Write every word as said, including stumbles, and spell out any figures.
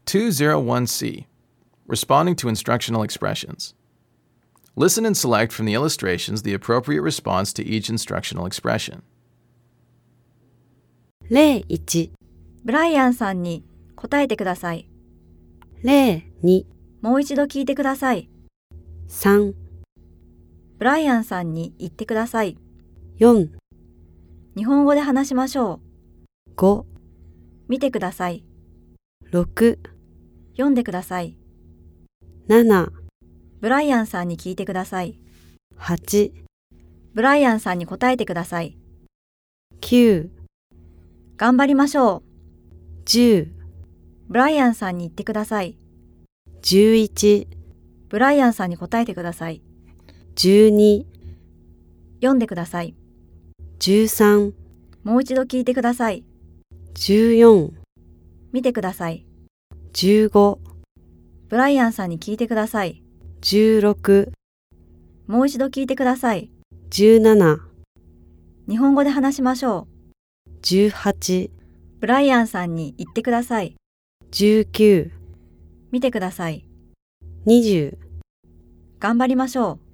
two oh one C. Responding to instructional expressions. Listen and select from the illustrations the appropriate response to each instructional expression. 例いち、 ブライアンさんに答えてください。 例に、 もう一度聞いてください。 さん、 ブライアンさんに言ってください。 よん、 日本語で話しましょう。 ご、 見てください。 ろく、 読んでください。 なな、 ブライアンさんに聞いてください。 はち、 ブライアンさんに答えてください。 きゅう、 頑張りましょう。 じゅう、 ブライアンさんに言ってください。 じゅういち、 ブライアンさんに答えてください。 じゅうに、 読んでください。 じゅうさん、 もう一度聞いてください。 じゅうよん、 見てください。 じゅうご、 ブライアンさんに聞いてください。 じゅうろく、 もう一度聞いてください。 じゅうなな、 日本語で話しましょう。 じゅうはち、 ブライアンさんに言ってください。 じゅうきゅう、 見てください。 にじゅう。 頑張りましょう。